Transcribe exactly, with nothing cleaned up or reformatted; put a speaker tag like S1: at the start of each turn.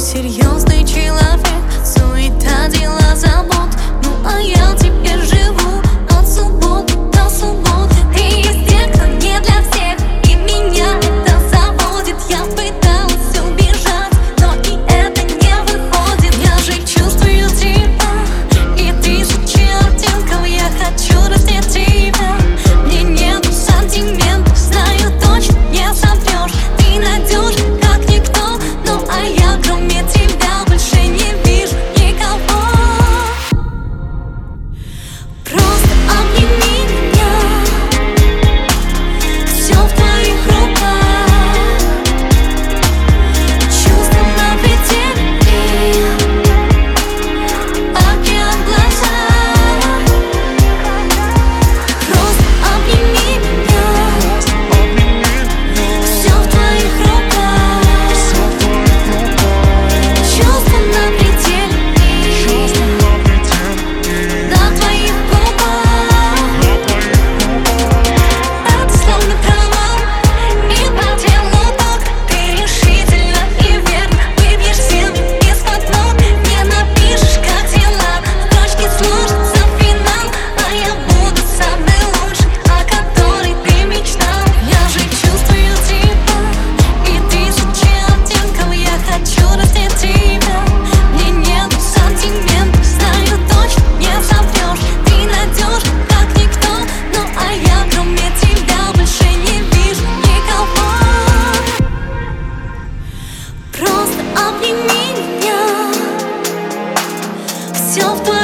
S1: серьезный человек, суета, дела, забот. Ну а я теперь живу от субботы до субботы. Ты из тех, кто не для всех, и меня это заводит. Я пыталась убежать, но и это не выходит. Я же чувствую тебя и тысячи оттенков. Я хочу раздеть тебя, мне нету сантиментов. Знаю точно, не соврешь, ты надежен как никто. Ну а я кроме тебя больше не вижу никого. Просто обними меня, все в твоих руках. Чувства на пределе, океан в глазах. Просто обними меня, все в твоих руках. Чувства на пределе, на твоих губах. Это словно провал, и по телу ток. Ты решительно и верно выбьешь силы из-под ног. Не напишешь, как дела, в строчке сложится финал. А я буду самый лучший, о которой ты мечтал. Я же чувствую тебя и тысячи оттенков. Я хочу раздеть тебя, мне нету сантиментов. Знаю точно, не соврешь, ты надежен как никто. Ну а я кроме тебя больше не вижу никого. Просто обними меня, все в твоих